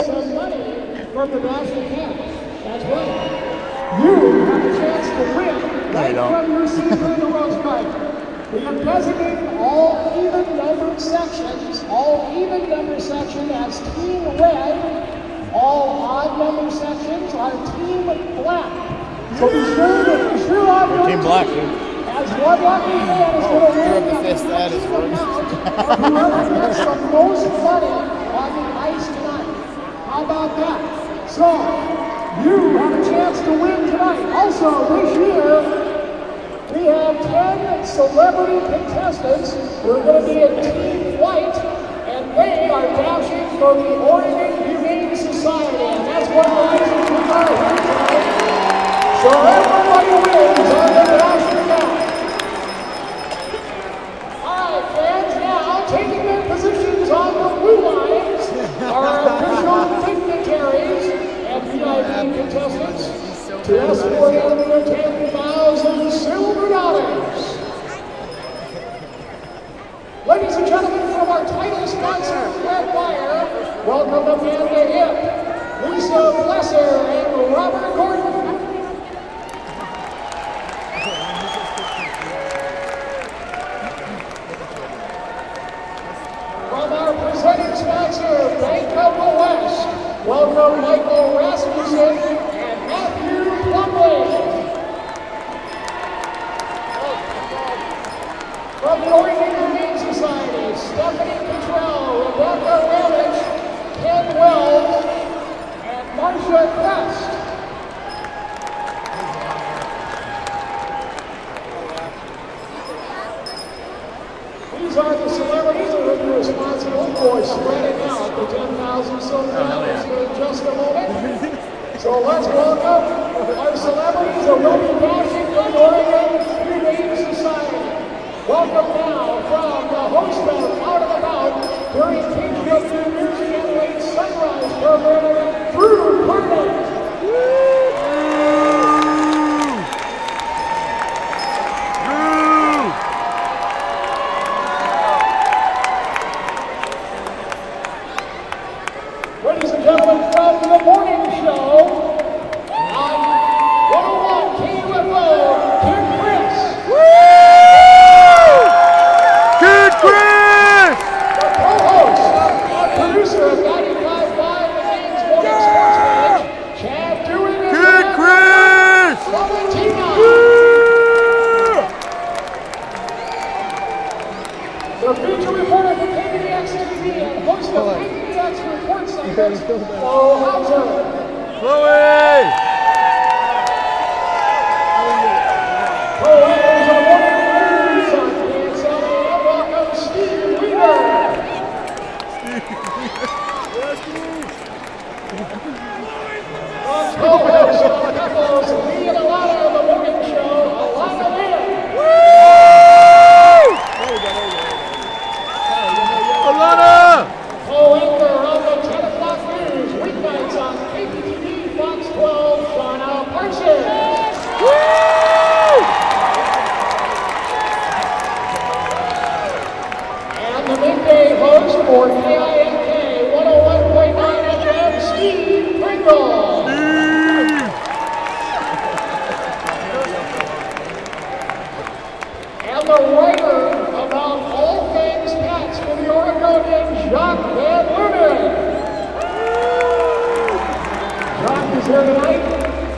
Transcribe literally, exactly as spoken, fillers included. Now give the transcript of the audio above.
some money from the Dashing Cats. That's right. You have a chance to win right from your seat in the Rose Garden. We have designated all even numbered sections, all even number section as Team Red, all odd number sections are Team Black. So be sure to be sure on your Team Black. as one lucky man is going to win the fist that is amount of whoever gets the most money on the ice tonight. How about that? So you have a chance to win tonight. Also this year, we have ten celebrity contestants who are going to be in Team White, and they are dashing for the Oregon Humane Society, and that's one of the reasons we are here tonight. So everybody wins on the Dashing Cats. All right, fans, now taking their positions on the blue lines are official dignitaries and V I P contestants to escort in their ten thousand silver dollars. Ladies and gentlemen, from our title sponsor, Red Wire, welcome Amanda Hipp, Lisa Blesser, and Robert Gordon. From our presenting sponsor, Bank of the West, welcome Michael Rasmussen and Matthew Plumley. From the Oregon Humane Society, Stephanie Cottrell, Rebecca Ramage, Ken Wells, and Marcia Quest. These are the celebrities who will be responsible for spreading out the ten thousand silver dollars in just a moment. So let's welcome our celebrities who will be dashing for the Oregon Humane Society. Welcome now from the host of Out and About during King of New Jersey and Late Sunrise program, Drew Carter. Ladies and gentlemen, from the morning show on one oh one K U F O, Kid Chris. Kid Chris! The co-host, our producer of ninety-five point five The Game's Morning Sports Page, Chad Dewey. Kid Chris! Valentina. The feature reporter for K B X T V and host of K B X Report Segments, Flo Hauser. Chloe! Co-anchors of Morning News on K X L A, welcome Steve Weaver. Co-host of Couples, Lee and Alana of the Morning Show, Alana Lynn. Alana! Co-anchor of the ten o'clock news, weeknights on K P T V, Fox twelve, Shauna Parsons. And the midday host for K I N K one oh one point nine F M, Steve Pringle. Steve! And the writer about all things cats for the Oregonian, Jacques Van Lumen. Jacques is here tonight.